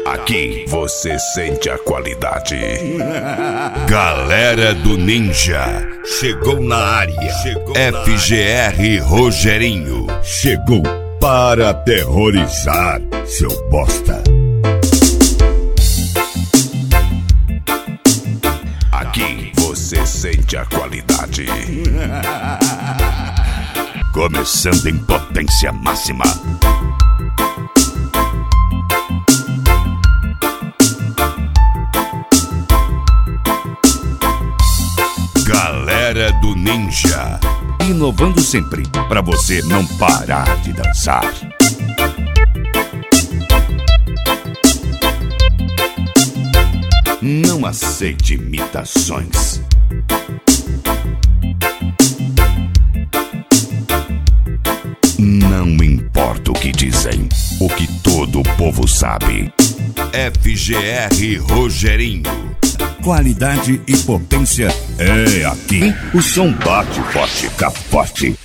Aqui você sente a qualidade. Galera do Ninja chegou na área. FGR Rogerinho chegou para aterrorizar, seu bosta. Aqui você sente a qualidade. Começando em potência máxima. Galera do Ninja, inovando sempre para você não parar de dançar. Não aceite imitações. Não importa o que dizem, o que todo o povo sabe. FGR Rogerinho. Qualidade e potência é aqui. O som bate forte, fica forte.